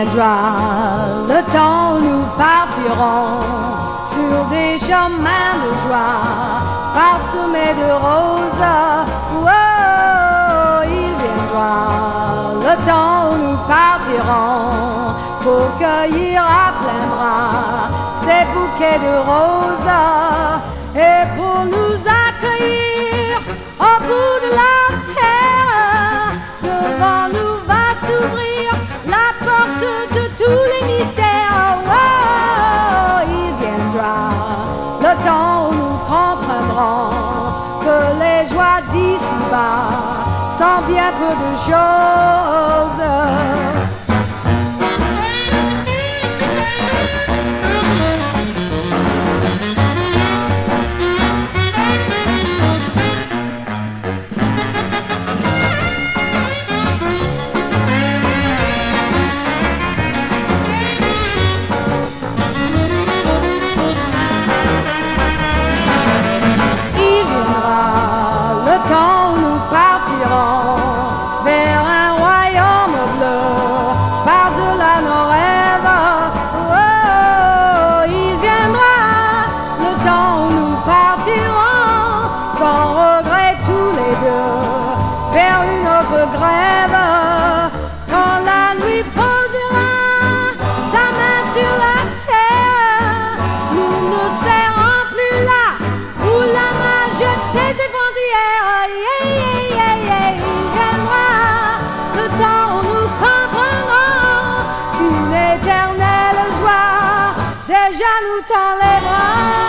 viendra le temps où nous partirons sur des chemins de joie, parsemés de roses. Oh, il viendra le temps où nous partirons pour cueillir à plein bras ces bouquets de roses et pour nous accueillir au bout de la terre. Devant nous va s'ouvrir la porte de tous les mystères. Oh, il viendra le temps où nous comprendrons que les joies d'ici-bas sont bien peu de choses. Grève, quand la nuit posera sa main sur la terre, nous ne serons plus là où la main jetait ses frontières. Yeah, yeah, yeah, yeah. Il viendra le temps où nous comprendrons qu'une éternelle joie déjà nous tend les bras.